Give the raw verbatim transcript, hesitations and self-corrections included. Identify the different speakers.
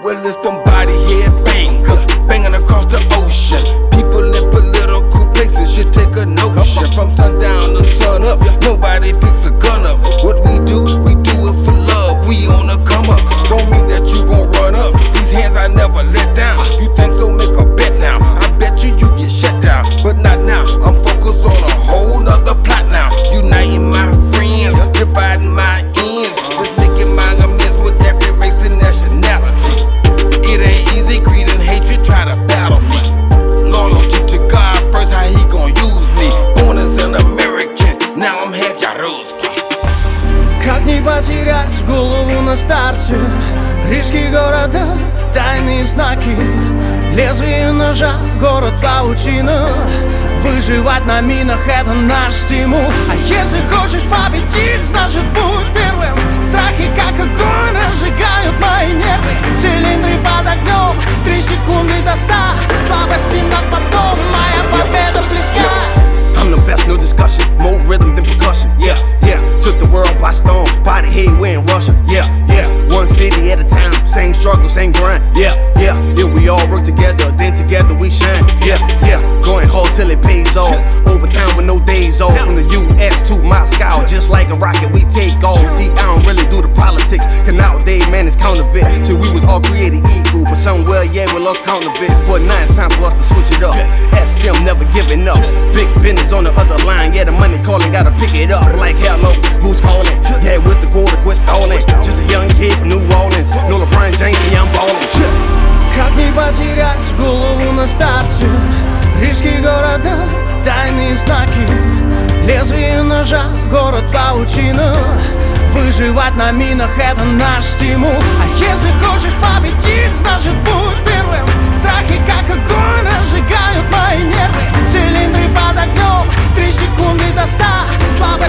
Speaker 1: Well, it's them body head bangers banging across the ocean. People in political places should take a notion. From sundown to sun up, nobody picks a gun up. What we do, we do it for love. We on the come up. Don't mean that you gon' run up. These hands I never let down. You think so? Make a bet now. I bet you you get shut down, but not now. I'm focused on a whole nother plot now. Uniting my friends, dividing my ends, just making my amends with every race and nationality. It ain't easy, greed and hatred try to battle me. Loyalty to God first, how he gon' use me. Born as an American, now I'm half Yarovsky.
Speaker 2: Как не потерять голову на старте? Рижские города, тайные знаки, лезвие ножа, город паутина. Выживать на минах — это наш стимул. А если хочешь победить, значит будь первым. Страхи как огонь разжигают мои нервы. Цилиндры под огнем, три секунды до ста. Слабости на потом, моя победа близка.
Speaker 3: I'm the best, no discussion. More rhythm than percussion. Yeah, yeah. Took the world by storm. Body head, we in Russia. Yeah, yeah. One city at a time. Same struggle, same grind. Yeah, yeah. If we all work together, then together we shine. Yeah, yeah. Going hard till it pays off. Overtime with no days off. From the U S to Moscow, just like a rocket, we take off. See, I don't really do the politics, cause nowadays, man, it's counterfeit. So we was all created equal, but somewhere, yeah, we lost counterfeit. But now it's time for us to switch it up. S M never giving up. Big business on the other line, yeah, the money calling, gotta pick it up. Like hello, who's calling? Yeah, with the quarter, quit stalling. Just a young kid from New Orleans, no LeBron James, and I'm ballin'.
Speaker 2: Как не потерять голову на старте? Рижские города, тайные знаки, лезвие ножа, город паутина. Выживать на минах — это наш стимул. А если хочешь победить, значит будь первым. Страхи как огонь разжигают мои нервы. Цилиндры под огнем, три секунды до ста. Слабо